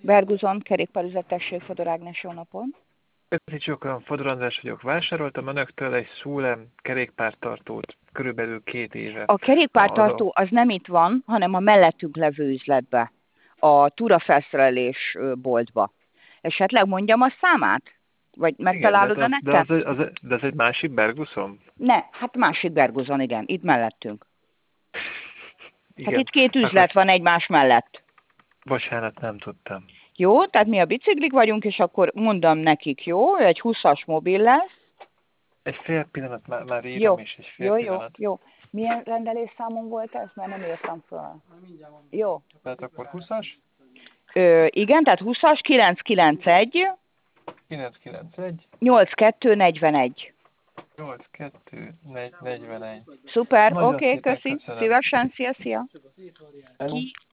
Berguzon, kerékpárüzetesség, Fodor Ágnes, jó napon. Köszönjük, Fodor András vagyok. Vásároltam önöktől egy Szulem kerékpártartót körülbelül 2 éve. A kerékpártartó az nem itt van, hanem a mellettünk levő üzletbe, a túrafelszerelés boltba. Esetleg mondjam a számát? Vagy megtalálod a Igen, neten? de az egy másik Berguson? Ne, hát másik Berguzon, igen, itt mellettünk. Hát Igen. itt 2 üzlet Akkor, van egymás mellett. bocsánat, nem tudtam. Jó, tehát mi a biciklik vagyunk, és akkor mondom nekik, jó? Egy 20-as mobil lesz. Egy fél pillanat, már írom Jó, is, egy fél jó, jó, pillanat. jó. Milyen rendelésszámon volt ez? Mert nem értem föl. Jó. Tehát akkor 20-as? Igen, tehát 20-as, 991, 991, 8241. 8241. Szuper, Nagyon oké, szépen köszi. köszönöm. Szívesen, szia, szia. Hello.